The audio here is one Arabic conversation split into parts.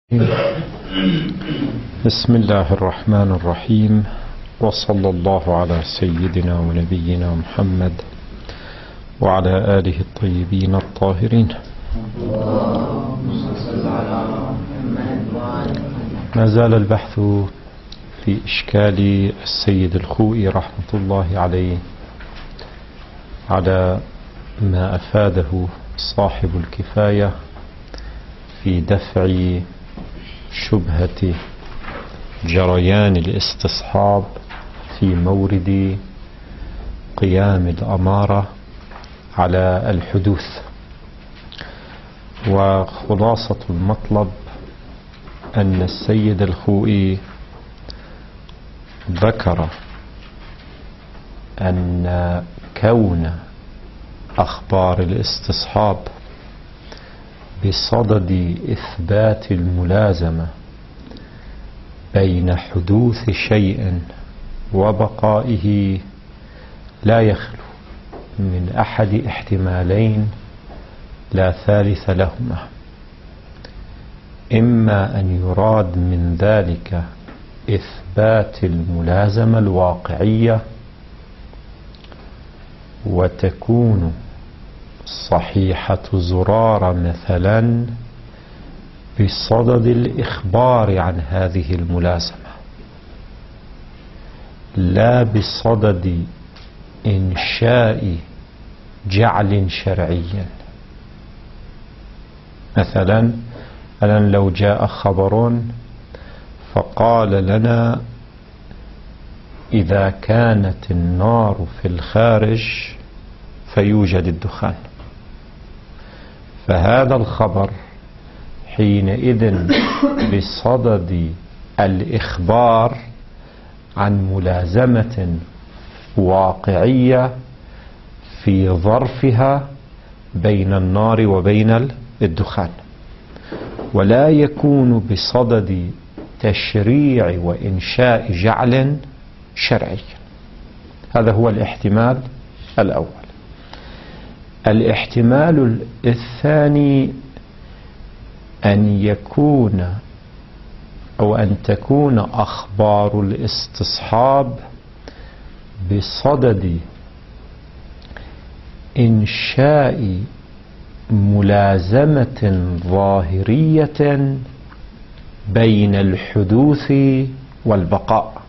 بسم الله الرحمن الرحيم، وصلى الله على سيدنا ونبينا محمد وعلى آله الطيبين الطاهرين. ما زال البحث في إشكال السيد الخوئي رحمة الله عليه على ما أفاده صاحب الكفاية في دفع شبهة جريان الاستصحاب في مورد قيام الأمارة على الحدوث. وخلاصة المطلب أن السيد الخوئي ذكر أن كون أخبار الاستصحاب بصدد إثبات الملازمة بين حدوث شيء وبقائه لا يخلو من أحد احتمالين لا ثالث لهما: إما أن يراد من ذلك إثبات الملازمة الواقعية وتكون صحيحة زرارة مثلا بصدد الإخبار عن هذه الملازمة، لا بصدد إنشاء جعل شرعي. مثلا لو جاء خبر فقال لنا إذا كانت النار في الخارج فيوجد الدخان، فهذا الخبر حينئذ بصدد الإخبار عن ملازمة واقعية في ظرفها بين النار وبين الدخان، ولا يكون بصدد تشريع وإنشاء جعل شرعي. هذا هو الاحتمال الأول. الاحتمال الثاني أن تكون أخبار الاستصحاب بصدد إنشاء ملازمة ظاهرية بين الحدوث والبقاء،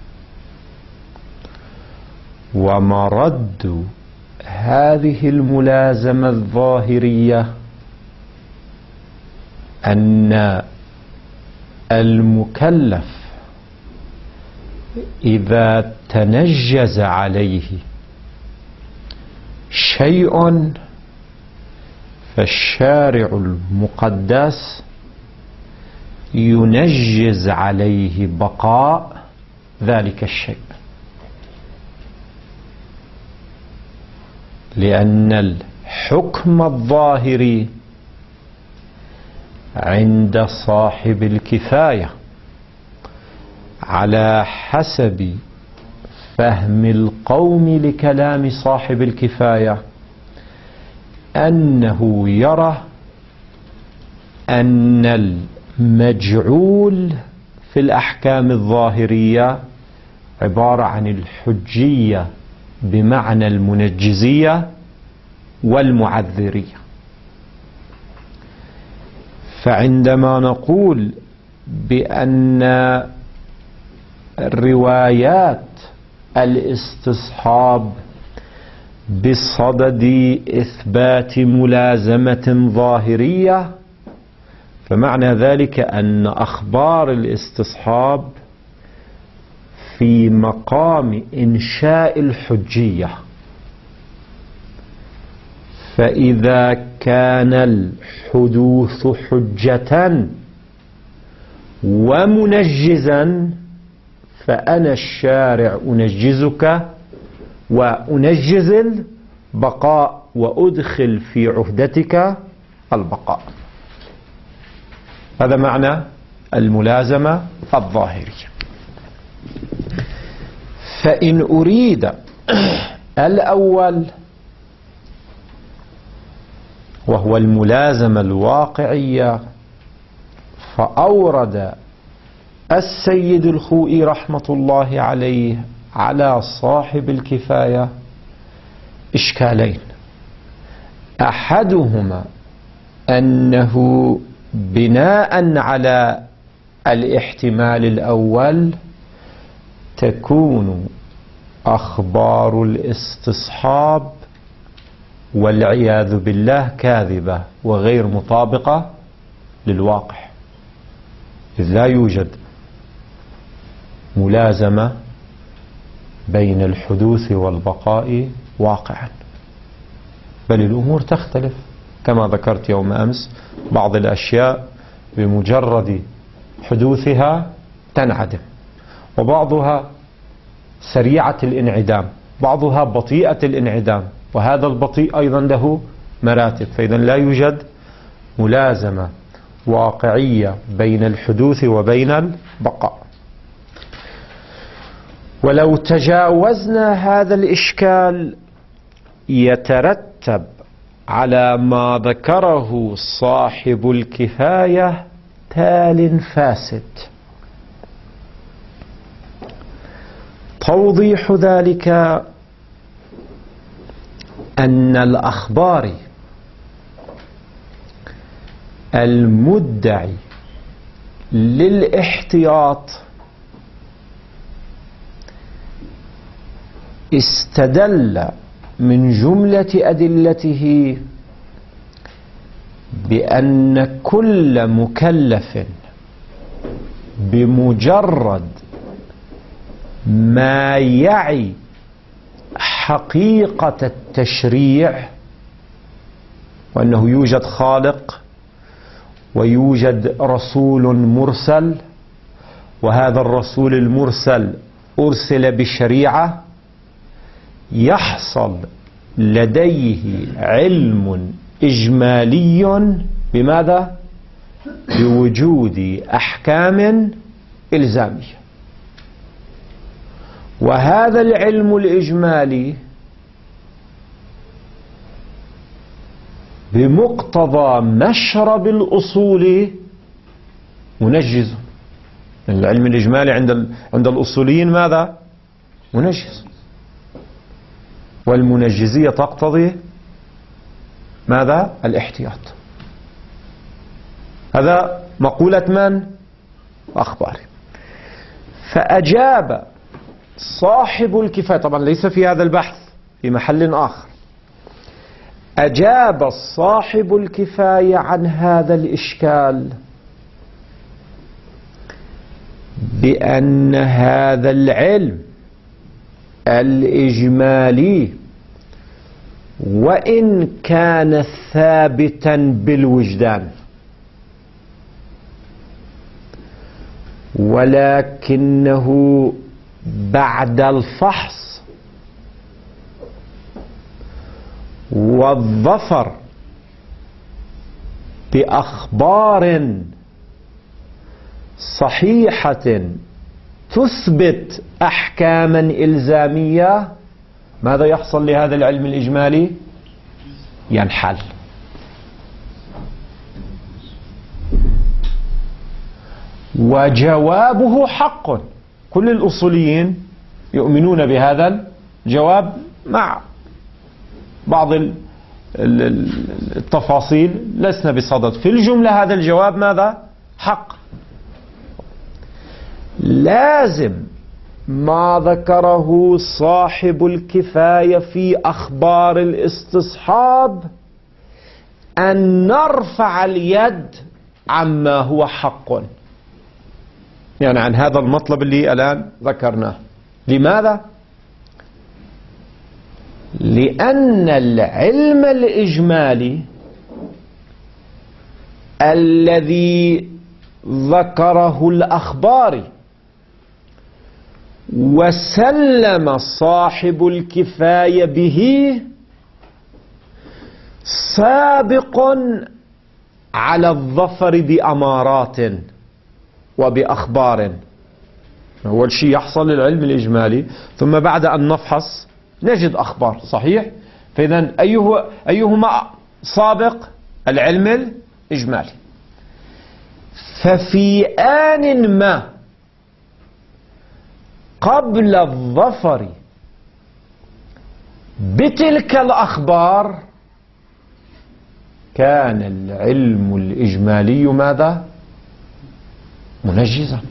ومرد هذه الملازمة الظاهرية أن المكلف إذا تنجز عليه شيء فالشارع المقدس ينجز عليه بقاء ذلك الشيء، لأن الحكم الظاهري عند صاحب الكفاية على حسب فهم القوم لكلام صاحب الكفاية أنه يرى أن المجعول في الأحكام الظاهرية عبارة عن الحجية بمعنى المنجزية والمعذرية. فعندما نقول بأن روايات الاستصحاب بصدد إثبات ملازمة ظاهرية، فمعنى ذلك أن أخبار الاستصحاب في مقام إنشاء الحجية. فإذا كان الحدوث حجة ومنجزا فأنا الشارع أنجزك وأنجز البقاء وأدخل في عهدتك البقاء. هذا معنى الملازمة الظاهرية. فإن أريد الأول وهو الملازمة الواقعية فأورد السيد الخوئي رحمة الله عليه على صاحب الكفاية إشكالين. أحدهما أنه بناء على الاحتمال الأول تكون أخبار الاستصحاب والعياذ بالله كاذبة وغير مطابقة للواقع، إذ لا يوجد ملازمة بين الحدوث والبقاء واقعا، بل الأمور تختلف كما ذكرت يوم أمس. بعض الأشياء بمجرد حدوثها تنعدم، وبعضها سريعة الانعدام، بعضها بطيئة الانعدام، وهذا البطيء أيضا له مراتب. فإذا لا يوجد ملازمة واقعية بين الحدوث وبين البقاء. ولو تجاوزنا هذا الإشكال يترتب على ما ذكره صاحب الكفاية تال فاسد. توضيح ذلك أن الأخبار المدعي للاحتياط استدل من جملة أدلته بأن كل مكلف بمجرد ما يعي حقيقة التشريع، وأنه يوجد خالق ويوجد رسول مرسل، وهذا الرسول المرسل أرسل بشريعة، يحصل لديه علم إجمالي بماذا؟ بوجود أحكام إلزامية. وهذا العلم الإجمالي بمقتضى مشرب الأصول منجز. العلم الإجمالي عند الأصوليين ماذا؟ منجز، والمنجزية تقتضي ماذا؟ الاحتياط. هذا مقولة من؟ أخباري. فأجاب صاحب الكفاية، طبعا ليس في هذا البحث، في محل آخر، أجاب صاحب الكفاية عن هذا الإشكال بأن هذا العلم الإجمالي وإن كان ثابتا بالوجدان، ولكنه بعد الفحص والظفر بأخبار صحيحة تثبت أحكاما إلزامية، ماذا يحصل لهذا العلم الإجمالي؟ ينحل. وجوابه حق، كل الأصوليين يؤمنون بهذا الجواب مع بعض التفاصيل لسنا بصدد. في الجملة هذا الجواب ماذا؟ حق. لازم ما ذكره صاحب الكفاية في أخبار الاستصحاب أن نرفع اليد عما هو حق، يعني عن هذا المطلب اللي الآن ذكرناه. لماذا؟ لأن العلم الإجمالي الذي ذكره الأخباري وسلم صاحب الكفاية به سابق على الظفر بأمارات وبأخبار. أول شيء يحصل للعلم الإجمالي، ثم بعد أن نفحص نجد أخبار، صحيح؟ فإذا أيهما سابق؟ العلم الإجمالي. ففي آن ما قبل الظفر بتلك الأخبار كان العلم الإجمالي ماذا؟ منجزا،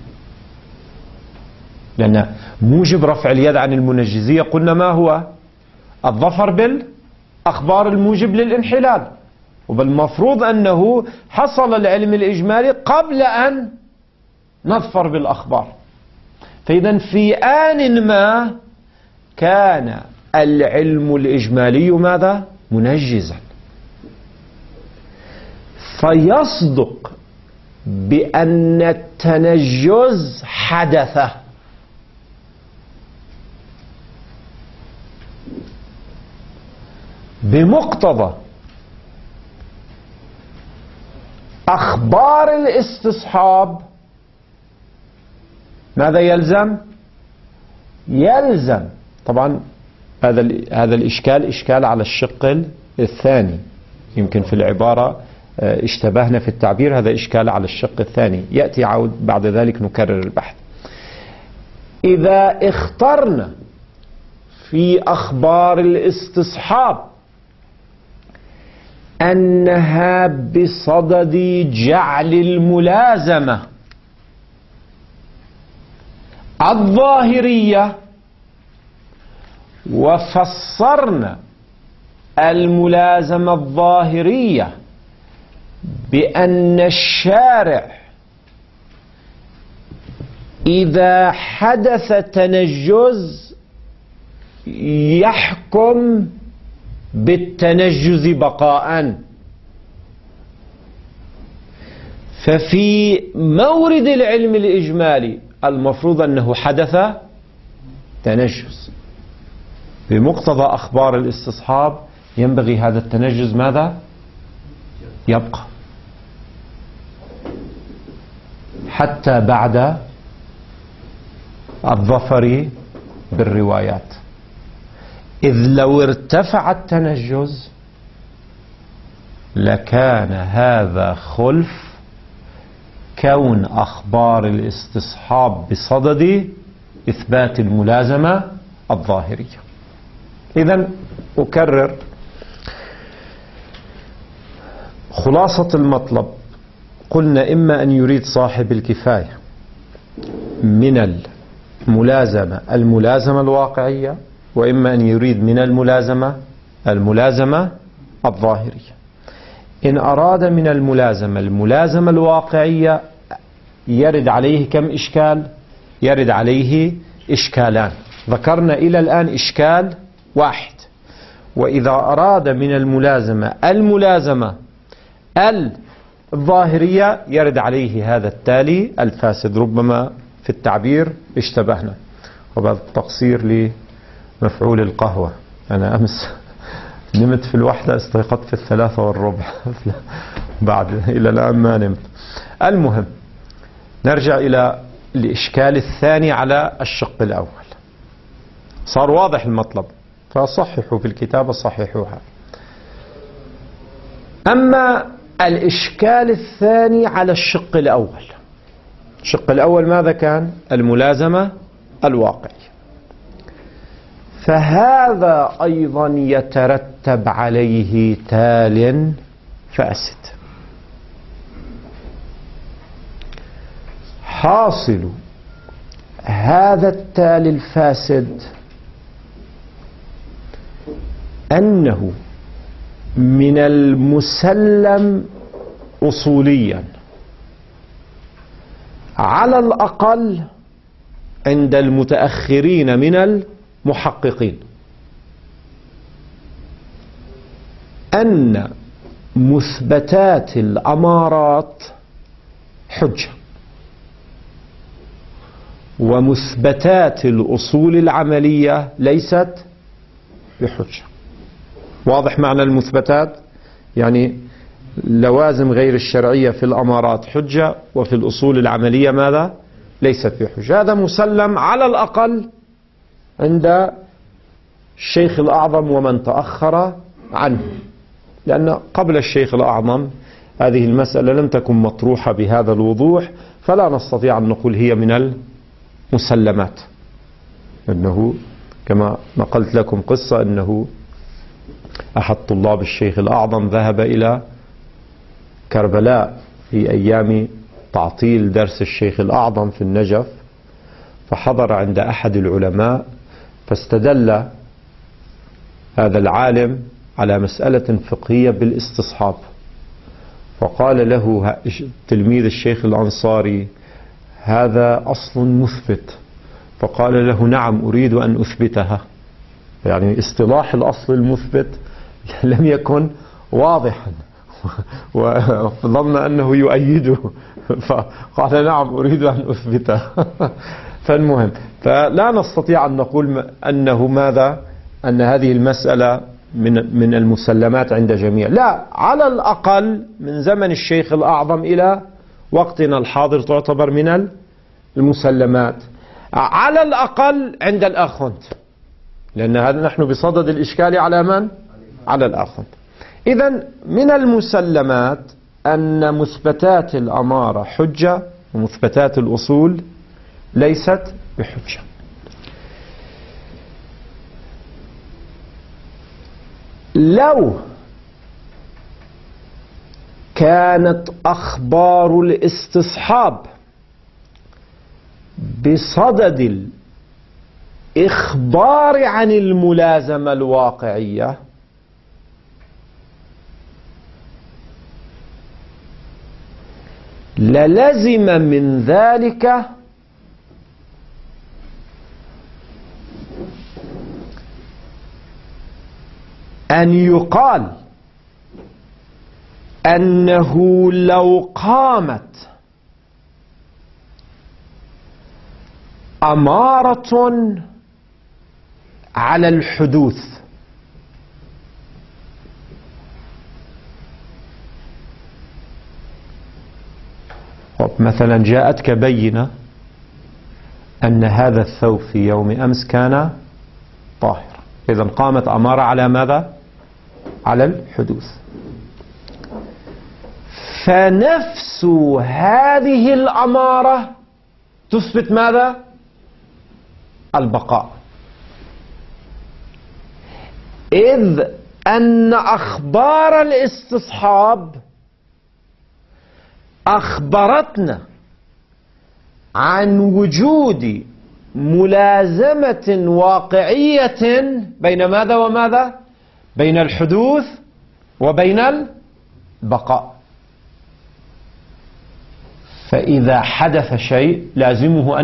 لأن موجب رفع اليد عن المنجزية قلنا ما هو؟ الظفر بالأخبار الموجب للانحلال، وبالمفروض أنه حصل العلم الإجمالي قبل أن نظفر بالأخبار. فإذا في آن ما كان العلم الإجمالي ماذا؟ منجزا، فيصدق بأن التنجز حدث. بمقتضى أخبار الاستصحاب ماذا يلزم؟ يلزم طبعا هذا الإشكال إشكال على الشق الثاني، يمكن في العبارة اشتبهنا في التعبير، هذا إشكال على الشق الثاني يأتي عود بعد ذلك نكرر البحث. إذا اخترنا في أخبار الاستصحاب أنها بصدد جعل الملازمة الظاهرية، وفسرنا الملازمة الظاهرية بأن الشارع إذا حدث تنجز يحكم بالتنجز بقاء، ففي مورد العلم الإجمالي المفروض أنه حدث تنجز، بمقتضى أخبار الاستصحاب ينبغي هذا التنجز ماذا؟ يبقى حتى بعد الظفر بالروايات، إذ لو ارتفع التنجز لكان هذا خلف كون أخبار الاستصحاب بصدد إثبات الملازمة الظاهرية. إذن أكرر خلاصة المطلب، قلنا إما أن يريد صاحب الكفاية من الملازمة الواقعية، وإما أن يريد من الملازمة الظاهرية. إن أراد من الملازمة الواقعية يرد عليه كم إشكال؟ يرد عليه إشكالان، ذكرنا إلى الآن إشكال واحد. وإذا أراد من الملازمة الظاهرية يرد عليه هذا التالي الفاسد. ربما في التعبير اشتبهنا، وبعد التقصير لمفعول القهوة. أنا أمس نمت في 1 استيقظت في 3:15 بعد إلى الآن ما نمت. المهم نرجع إلى الإشكال الثاني على الشق الأول. صار واضح المطلب، فصححوا في الكتابة صححوها. أما الإشكال الثاني على الشق الأول، الشق الأول ماذا كان؟ الملازمة الواقعية. فهذا أيضا يترتب عليه تال فاسد. حاصل هذا التال الفاسد أنه من المسلم أصوليا على الأقل عند المتأخرين من المحققين أن مثبتات الأمارات حجة، ومثبتات الأصول العملية ليست بحجة. واضح معنى المثبتات؟ يعني لوازم غير الشرعية في الأمارات حجة، وفي الأصول العملية ماذا؟ ليست بحجة. هذا مسلم على الأقل عند الشيخ الأعظم ومن تأخر عنه، لأن قبل الشيخ الأعظم هذه المسألة لم تكن مطروحة بهذا الوضوح، فلا نستطيع أن نقول هي من المسلمات. أنه كما نقلت لكم قصة، أنه أحد طلاب الشيخ الأعظم ذهب إلى كربلاء في أيام تعطيل درس الشيخ الأعظم في النجف، فحضر عند أحد العلماء، فاستدل هذا العالم على مسألة فقهية بالاستصحاب، فقال له تلميذ الشيخ الأنصاري: هذا أصل مثبت. فقال له: نعم، أريد أن أثبتها. يعني اصطلاح الأصل المثبت لم يكن واضحا، وظن أنه يؤيده، فقال: نعم، أريد أن أثبته. فالمهم، فلا نستطيع أن نقول أنه ماذا، أن هذه المسألة من المسلمات عند جميع، لا، على الأقل من زمن الشيخ الأعظم إلى وقتنا الحاضر تعتبر من المسلمات، على الأقل عند الآخوند، لأن هذا نحن بصدد الإشكال على من؟ على الآخوند. إذن من المسلمات أن مثبتات الأمارة حجة، ومثبتات الأصول ليست بحجة. لو كانت أخبار الاستصحاب بصدد الإخبار عن الملازمة الواقعية، للزم من ذلك أن يقال أنه لو قامت أمارة على الحدوث مثلا جاءتك بينة أن هذا الثوب في يوم أمس كان طاهر، إذن قامت أمارة على ماذا؟ على الحدوث. فنفس هذه الأمارة تثبت ماذا؟ البقاء، إذ أن أخبار الاستصحاب أخبرتنا عن وجود ملازمة واقعية بين ماذا وماذا؟ بين الحدوث وبين البقاء. فإذا حدث شيء لازمه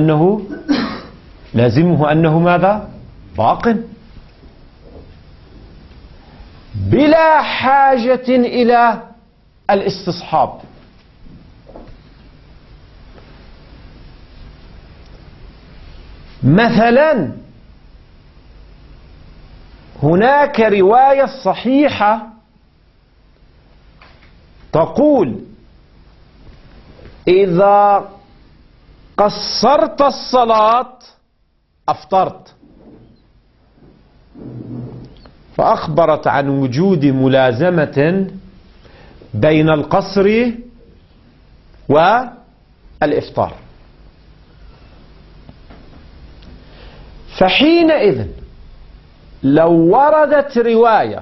أنه ماذا؟ باق، بلا حاجة إلى الاستصحاب. مثلا هناك رواية صحيحة تقول: إذا قصرت الصلاة أفطرت، فأخبرت عن وجود ملازمة بين القصر والإفطار. فحينئذ لو وردت رواية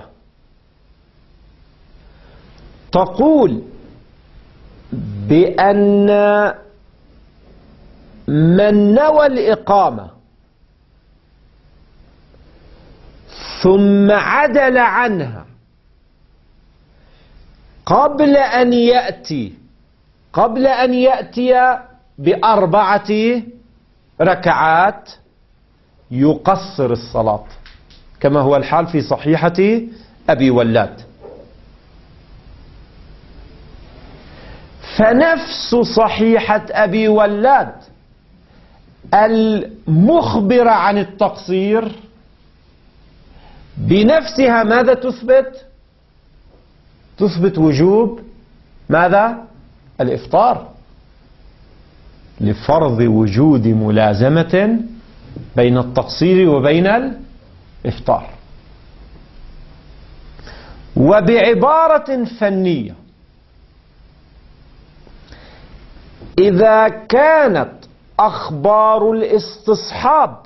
تقول بأن من نوى الإقامة ثم عدل عنها قبل أن يأتي ب4 ركعات يقصر الصلاة، كما هو الحال في صحيحة أبي ولاد. فنفس صحيحة أبي ولاد المخبرة عن التقصير بنفسها ماذا تثبت؟ تثبت وجوب ماذا؟ الإفطار، لفرض وجود ملازمة بين التقصير وبين الإفطار. وبعبارة فنية إذا كانت أخبار الاستصحاب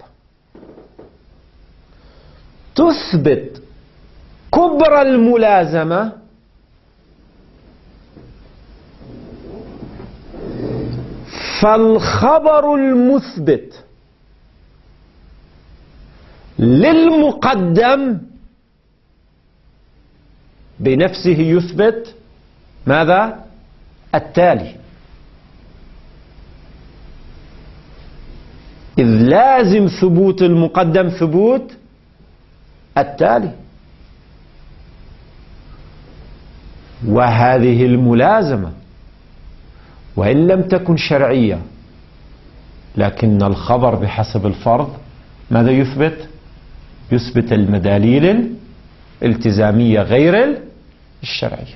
تثبت كبرى الملازمة فالخبر المثبت للمقدم بنفسه يثبت ماذا؟ التالي، إذ لازم ثبوت المقدم ثبوت التالي. وهذه الملازمة وإن لم تكن شرعية لكن الخبر بحسب الفرض ماذا يثبت؟ يثبت المداليل الالتزامية غير الشرعية.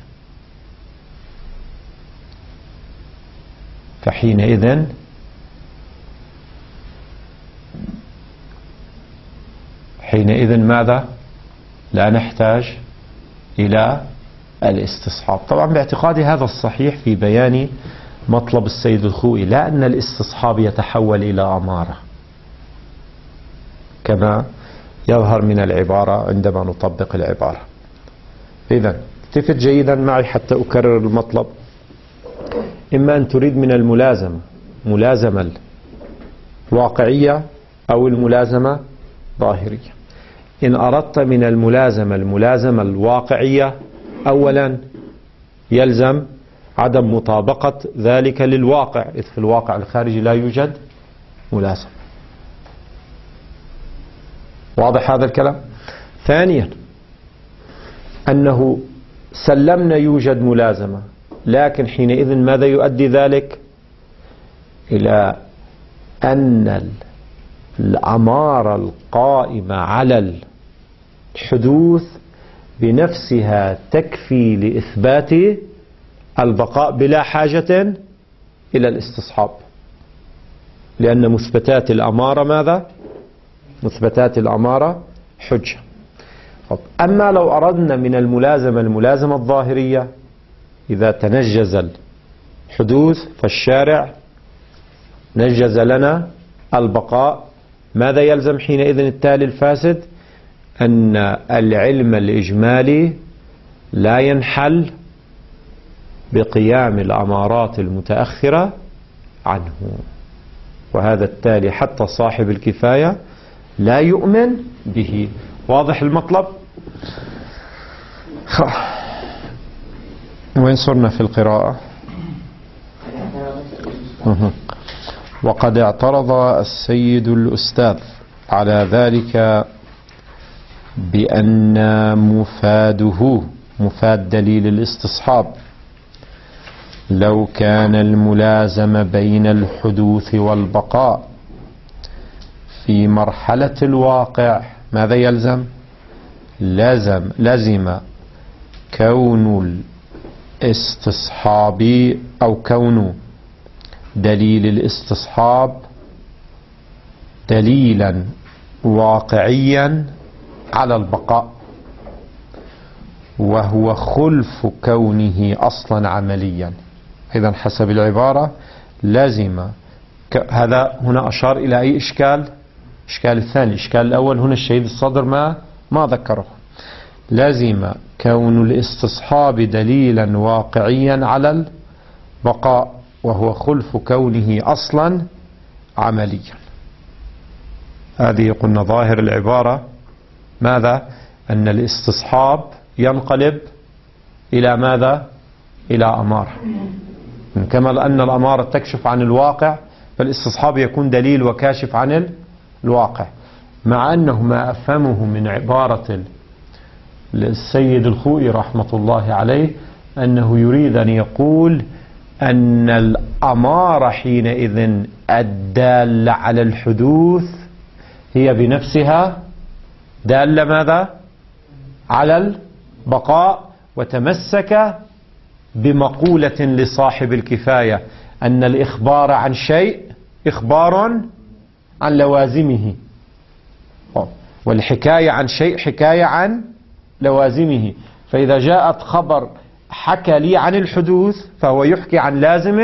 فحينئذ ماذا؟ لا نحتاج إلى الاستصحاب. طبعا باعتقادي هذا الصحيح في بيان مطلب السيد الخوئي، لا أن الاستصحاب يتحول إلى أمارة كما يظهر من العبارة عندما نطبق العبارة. إذن التفت جيدا معي حتى أكرر المطلب. إما أن تريد من الملازمة ملازمة واقعية أو الملازمة ظاهرية. إن أردت من الملازمة الواقعية أولا يلزم عدم مطابقة ذلك للواقع، إذ في الواقع الخارجي لا يوجد ملازمة. واضح هذا الكلام؟ ثانيا أنه سلمنا يوجد ملازمة، لكن حينئذ ماذا يؤدي ذلك؟ إلى أن الأمارة القائمة على الحدوث بنفسها تكفي لإثبات البقاء بلا حاجة إلى الاستصحاب، لأن مثبتات الأمارة ماذا؟ مثبتات الأمارة حجة. أما لو أردنا من الملازمة الظاهرية، إذا تنجز الحدوث فالشارع نجز لنا البقاء، ماذا يلزم حينئذ التالي الفاسد؟ أن العلم الإجمالي لا ينحل بقيام الأمارات المتأخرة عنه، وهذا التالي حتى صاحب الكفاية لا يؤمن به. واضح المطلب؟ وين صرنا في القراءة؟ وقد اعترض السيد الأستاذ على ذلك بأن مفاد دليل الاستصحاب لو كان الملازم بين الحدوث والبقاء في مرحلة الواقع ماذا يلزم؟ لازم كون الاستصحاب أو كون دليل الاستصحاب دليلا واقعيا على البقاء، وهو خلف كونه أصلا عمليا. إذا حسب العبارة لازم هذا هنا أشار إلى أي إشكال؟ إشكال الثاني. الإشكال الأول هنا الشهيد الصدر ما ذكره. لازم كون الاستصحاب دليلا واقعيا على البقاء، وهو خلف كونه أصلا عمليا. هذه قلنا ظاهر العبارة ماذا؟ أن الاستصحاب ينقلب إلى ماذا؟ إلى أمارة. كما أن الأمارة تكشف عن الواقع، فالاستصحاب يكون دليل وكاشف عن الواقع. مع أنه ما أفهمه من عبارة السيد الخوئي رحمة الله عليه أنه يريد أن يقول أن الأمارة حينئذ الدالة على الحدوث هي بنفسها دالة ماذا؟ على البقاء، وتمسك بمقولة لصاحب الكفاية أن الإخبار عن شيء إخبار عن لوازمه، والحكاية عن شيء حكاية عن لوازمه. فإذا جاءت خبر حكى لي عن الحدوث فهو يحكي عن لازم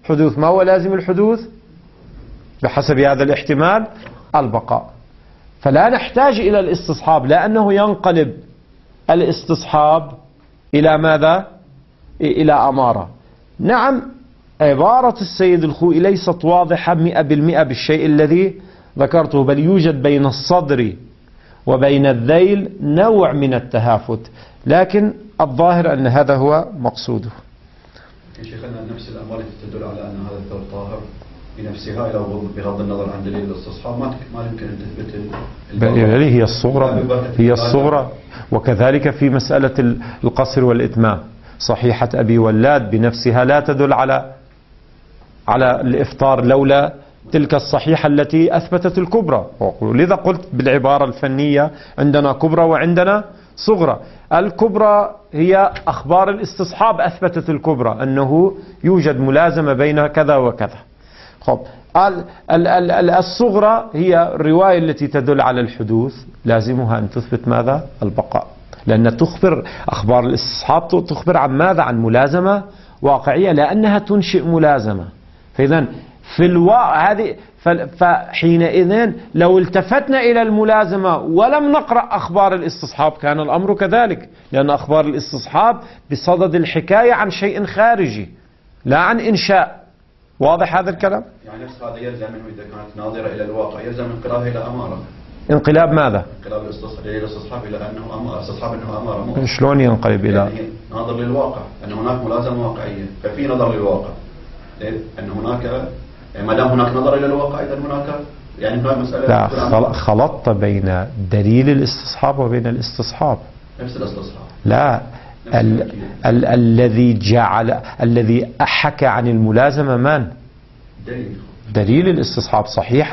حدوث. ما هو لازم الحدوث بحسب هذا الاحتمال؟ البقاء. فلا نحتاج إلى الاستصحاب، لأنه ينقلب الاستصحاب إلى ماذا؟ إلى أمارة. نعم، عبارة السيد الخوئي ليست واضحة 100% بالشيء الذي ذكرته، بل يوجد بين الصدر وبين الذيل نوع من التهافت، لكن الظاهر أن هذا هو مقصوده. شيخنا، نفس الأموال تدل على أن هذا الثوب طاهر بنفسها، لو بغض النظر عن دليل الاستصحاب ما يمكن أن تثبت هي الصغرى، هي الصغرى. وكذلك في مسألة القصر والإتمام، صحيحة أبي ولاد بنفسها لا تدل على الإفطار لولا تلك الصحيحة التي أثبتت الكبرى. لذا قلت بالعبارة الفنية عندنا كبرى وعندنا صغرى. الكبرى هي أخبار الاستصحاب أثبتت الكبرى، أنه يوجد ملازمة بين كذا وكذا. خب، الصغرى هي الرواية التي تدل على الحدوث، لازمها أن تثبت ماذا؟ البقاء، لأن تخبر أخبار الاستصحاب تخبر عن ماذا؟ عن ملازمة واقعية، لأنها تنشئ ملازمة. فإذا في الواقع هذه، فحينئذ لو التفتنا إلى الملازمة ولم نقرأ أخبار الاستصحاب كان الأمر كذلك، لأن أخبار الاستصحاب بصدد الحكاية عن شيء خارجي لا عن إنشاء. واضح هذا الكلام؟ يعني نفس هذا يلزم منه إذا كانت ناظرة إلى الواقع يلزم انقلابها إلى أمارة. انقلاب ماذا؟ انقلاب الاستصحاب إلى أنه أمارة، استصحاب أنه أمارة. شلون ينقلب إلى؟ يعني ناظر للواقع، أن هناك ملازمة واقعية، ففي نظر للواقع، أن هناك ما دام هناك نظر إلى الواقع إذا هناك يعني هناك مسألة. لا، خلطت بين دليل الاستصحاب وبين الاستصحاب. نفس الاستصحاب. لا، الذي حكى عن الملازمة من؟ دليل الاستصحاب.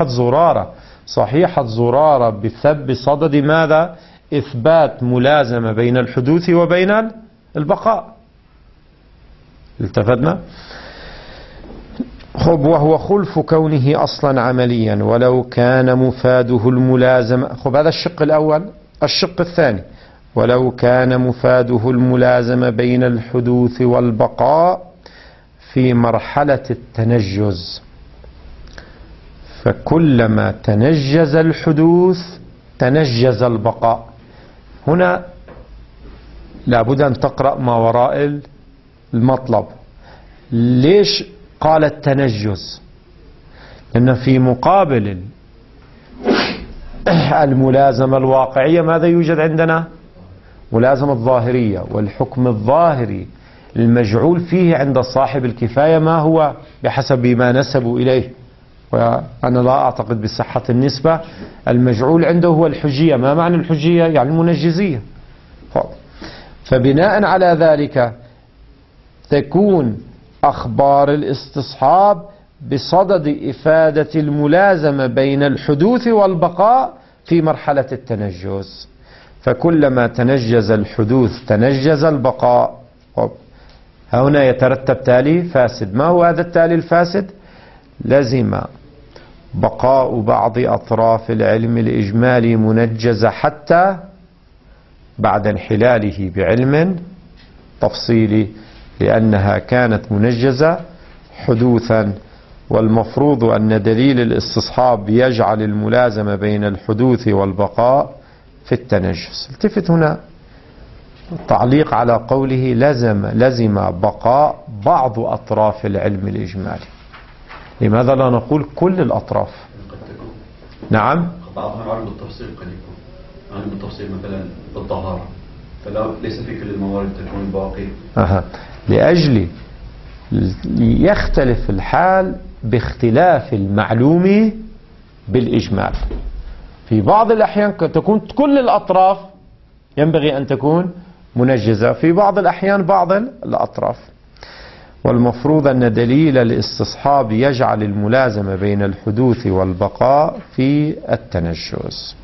صحيحة زرارة بصدد ماذا؟ إثبات ملازمة بين الحدوث وبين البقاء. التفتنا؟ خب، وهو خلف كونه أصلا عمليا ولو كان مفاده الملازمة. خب، هذا الشق الأول. الشق الثاني: ولو كان مفاده الملازمة بين الحدوث والبقاء في مرحلة التنجز، فكلما تنجز الحدوث تنجز البقاء. هنا لابد أن تقرأ ما وراء المطلب. ليش قال التنجز؟ لأن في مقابل الملازمة الواقعية ماذا يوجد عندنا؟ ملازمة الظاهرية، والحكم الظاهري المجعول فيه عند صاحب الكفاية ما هو بحسب ما نسبوا إليه، وأنا لا أعتقد بصحة النسبة. المجعول عنده هو الحجية. ما معنى الحجية؟ يعني المنجزية. فبناء على ذلك تكون أخبار الاستصحاب بصدد إفادة الملازمة بين الحدوث والبقاء في مرحلة التنجز، فكلما تنجز الحدوث تنجز البقاء. هنا يترتب تالي فاسد. ما هو هذا التالي الفاسد؟ لزم بقاء بعض أطراف العلم الإجمالي منجزة حتى بعد انحلاله بعلم تفصيلي، لأنها كانت منجزة حدوثا. والمفروض أن دليل الاستصحاب يجعل الملازمة بين الحدوث والبقاء في التنجز. التفت هنا تعليق على قوله لزم بقاء بعض أطراف العلم الإجمالي. لماذا لا نقول كل الأطراف؟ نعم، بعضها عالم بالتفصيل، قد يكون عالم بالتفصيل مثلا بالطهارة، فلا ليس في كل الموارد تكون الباقي. لأجل يختلف الحال باختلاف المعلوم بالإجمال. في بعض الأحيان تكون كل الأطراف ينبغي أن تكون منجزة، في بعض الأحيان بعض الأطراف. والمفروض أن دليل الاستصحاب يجعل الملازمة بين الحدوث والبقاء في التنجز.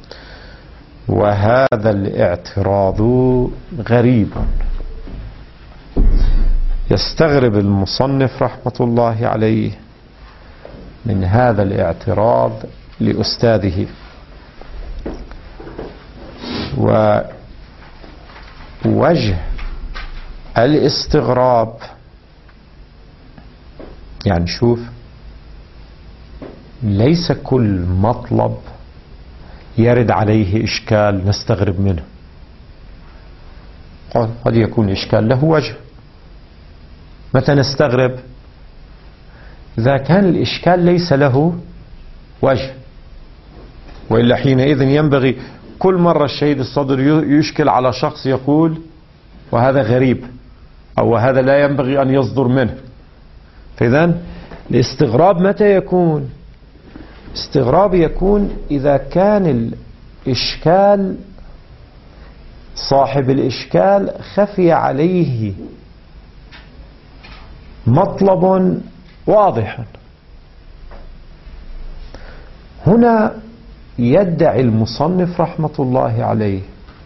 وهذا الاعتراض غريب، يستغرب المصنف رحمة الله عليه من هذا الاعتراض لأستاذه. ووجه الاستغراب يعني شوف، ليس كل مطلب يرد عليه إشكال نستغرب منه، قد يكون إشكال له وجه. متى نستغرب؟ إذا كان الإشكال ليس له وجه، وإلا حينئذ ينبغي كل مرة الشهيد الصدر يشكل على شخص يقول وهذا غريب أو هذا لا ينبغي أن يصدر منه. فإذن الاستغراب متى يكون؟ استغراب يكون إذا كان الإشكال صاحب الإشكال خفي عليه مطلب واضح. هنا يدعي المصنف رحمة الله عليه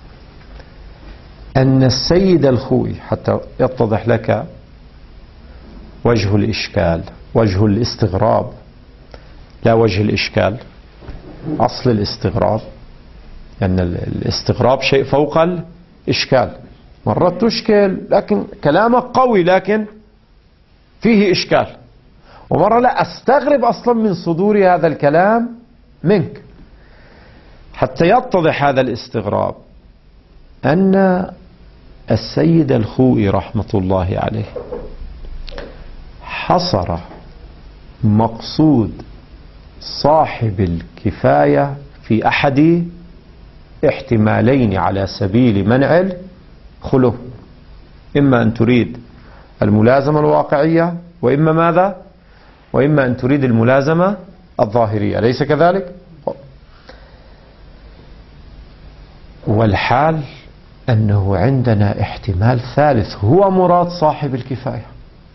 أن السيد الخوئي، حتى يتضح لك وجه الإشكال، وجه الاستغراب لا وجه الإشكال، أصل الاستغراب، أن الاستغراب شيء فوق الإشكال. مرات تشكل لكن كلامك قوي لكن فيه إشكال، ومرة لا أستغرب أصلا من صدور هذا الكلام منك. حتى يتضح هذا الاستغراب أن السيد الخوئي رحمة الله عليه حصر مقصود صاحب الكفاية في أحد احتمالين على سبيل منع الخلو، إما أن تريد الملازمة الواقعية، وإما ماذا؟ وإما أن تريد الملازمة الظاهرية، أليس كذلك؟ والحال أنه عندنا احتمال ثالث هو مراد صاحب الكفاية.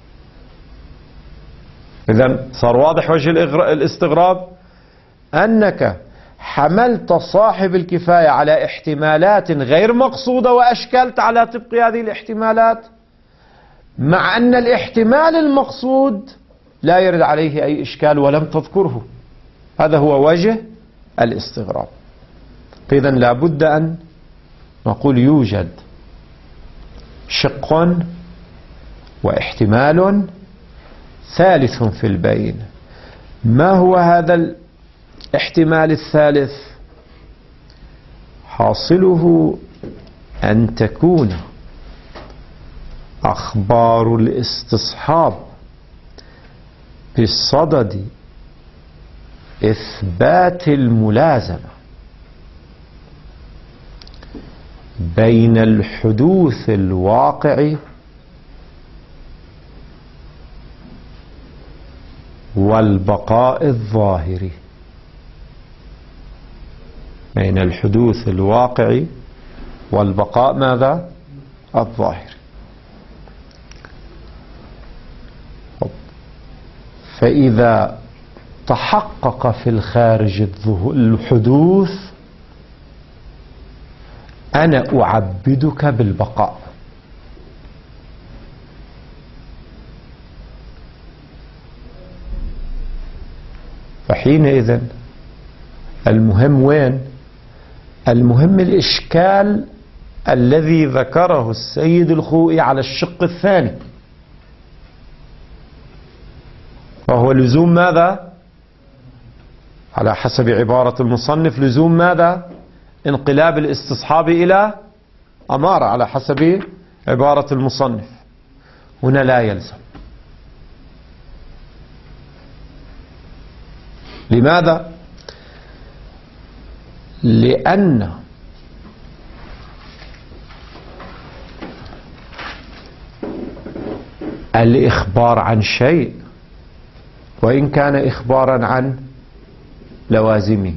إذن صار واضح وجه الاستغراب، أنك حملت صاحب الكفاية على احتمالات غير مقصودة وأشكلت على طبق هذه الاحتمالات، مع أن الاحتمال المقصود لا يرد عليه أي إشكال ولم تذكره. هذا هو وجه الاستغراب. فإذا لابد أن نقول يوجد شق واحتمال ثالث في البين. ما هو هذا الاحتمال الثالث؟ حاصله أن تكون أخبار الاستصحاب بصدد إثبات الملازمة بين الحدوث الواقع والبقاء الظاهري، بين الحدوث الواقع والبقاء ماذا؟ الظاهري. فإذا تحقق في الخارج الحدوث أنا أعبدك بالبقاء. فحينئذ المهم وين؟ المهم الإشكال الذي ذكره السيد الخوئي على الشق الثاني، وهو لزوم ماذا؟ على حسب عبارة المصنف لزوم ماذا؟ انقلاب الاستصحاب إلى أمارة على حسب عبارة المصنف. هنا لا يلزم. لماذا؟ لأن الإخبار عن شيء وإن كان إخبارا عن لوازمه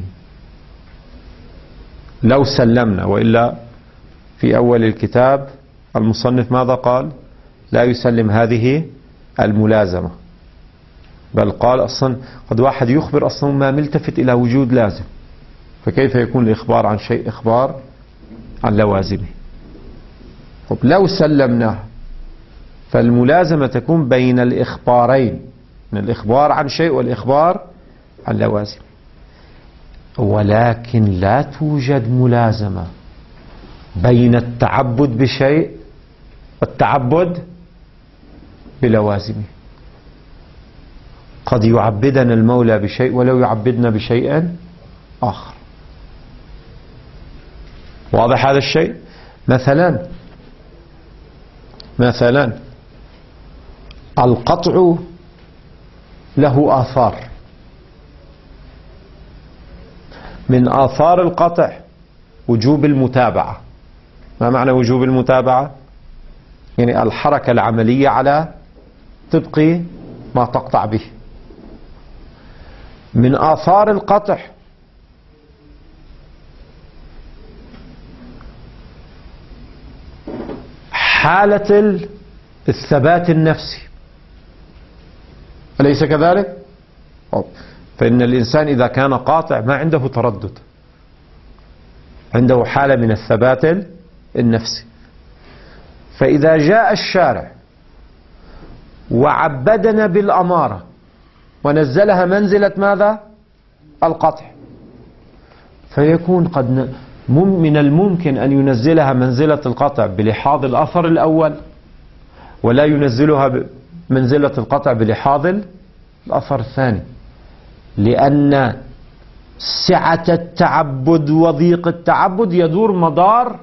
لو سلمنا، وإلا في أول الكتاب المصنف ماذا قال؟ لا يسلم هذه الملازمة، بل قال أصلا قد واحد يخبر أصلا ما ملتفت إلى وجود لازم، فكيف يكون الإخبار عن شيء إخبار عن لوازمه؟ لو سلمناه فالملازمة تكون بين الإخبارين، من الإخبار عن شيء والإخبار عن لوازم، ولكن لا توجد ملازمة بين التعبد بشيء والتعبد بلوازمه. قد يعبدنا المولى بشيء ولو يعبدنا بشيء آخر. واضح هذا الشيء؟ مثلا القطع له آثار. من آثار القطع وجوب المتابعة. ما معنى وجوب المتابعة؟ يعني الحركة العملية على طبق ما تقطع به. من آثار القطع حالة الثبات النفسي، أليس كذلك؟ فإن الإنسان إذا كان قاطع ما عنده تردد، عنده حالة من الثبات النفسي. فإذا جاء الشارع وعبدنا بالأمارة ونزلها منزلة ماذا؟ القطع، فيكون قد من الممكن أن ينزلها منزلة القطع بلحاظ الأثر الأول، ولا ينزلها منزلة القطع بلحاظ الأثر الثاني، لأن سعة التعبد وضيق التعبد يدور مدار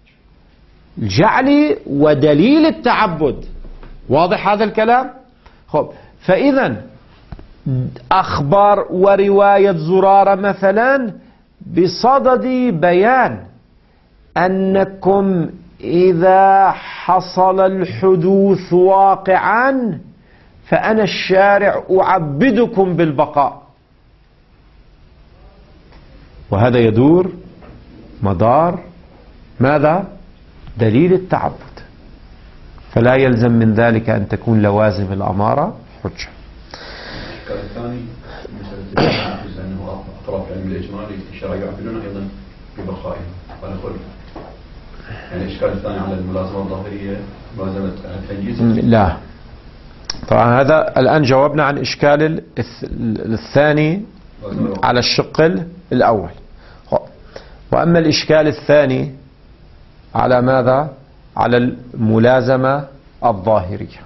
جعل ودليل التعبد. واضح هذا الكلام؟ خب، فإذا أخبار ورواية زرارة مثلا بصدد بيان أنكم إذا حصل الحدوث واقعا فأنا الشارع أعبدكم بالبقاء، وهذا يدور مدار ماذا؟ دليل التعبد. فلا يلزم من ذلك أن تكون لوازم الأمارة حجة. الإشكال الثاني مسألة أنه أطراف العلم الإجمالي الشرع يعبدون أيضا ببقائهم، وأنا قلت يعني الإشكال الثاني على الملازمة الظاهرية ملازمة التنجيز. لا، طبعا هذا الآن جاوبنا عن إشكال الثاني على الشق الأول. وأما الإشكال الثاني على ماذا؟ على الملازمة الظاهرية.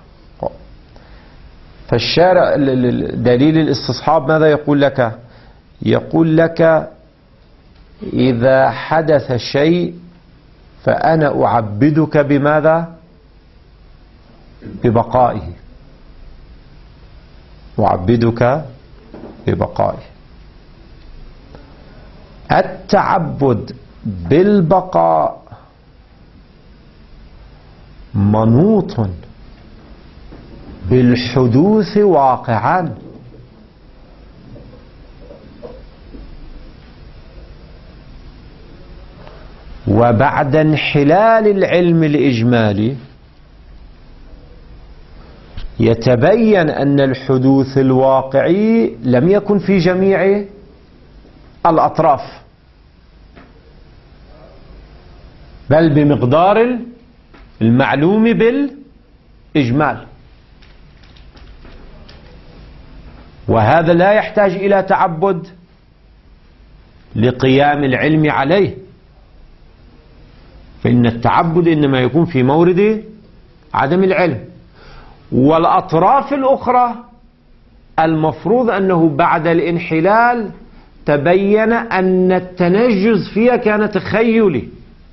فالشارع دليل الاستصحاب ماذا يقول لك؟ يقول لك إذا حدث شيء فأنا أعبدك بماذا؟ ببقائه، أعبدك ببقائه. التعبد بالبقاء منوط بالحدوث واقعا، وبعد انحلال العلم الإجمالي يتبين أن الحدوث الواقعي لم يكن في جميع الأطراف، بل بمقدار المعلوم بالإجمال، وهذا لا يحتاج إلى تعبد لقيام العلم عليه، فإن التعبد إنما يكون في مورد عدم العلم. والأطراف الأخرى المفروض أنه بعد الانحلال تبين أن التنجز فيها كان تخيلي،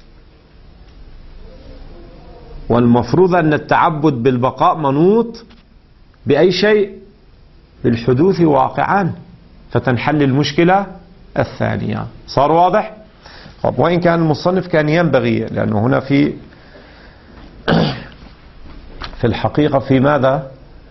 والمفروض أن التعبد بالبقاء منوط بأي شيء؟ بالحدوث واقعا، فتنحل المشكلة الثانية. صار واضح؟ طب وإن كان المصنف كان ينبغي، لأنه هنا في الحقيقة في ماذا؟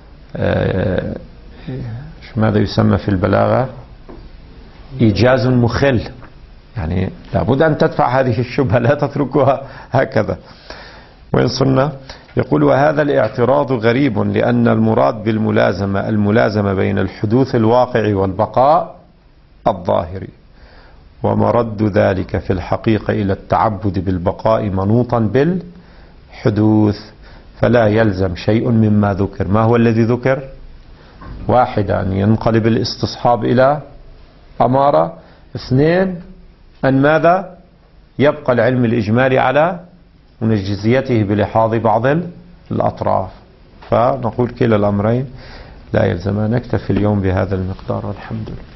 ماذا يسمى في البلاغة؟ إيجاز مخل، يعني لابد أن تدفع هذه الشبهة، لا تتركها هكذا. وإن صرنا يقول وهذا الاعتراض غريب، لأن المراد بالملازمة الملازمة بين الحدوث الواقع والبقاء الظاهري، ومرد ذلك في الحقيقة إلى التعبد بالبقاء منوطا بالحدوث، فلا يلزم شيء مما ذكر. ما هو الذي ذكر؟ واحد، أن ينقلب الاستصحاب إلى أمارة. اثنين، أن ماذا؟ يبقى العلم الإجمالي على منجزيته بلحاظ بعض الأطراف. فنقول كلا الأمرين لا يلزم. نكتفي اليوم بهذا المقدار والحمد لله.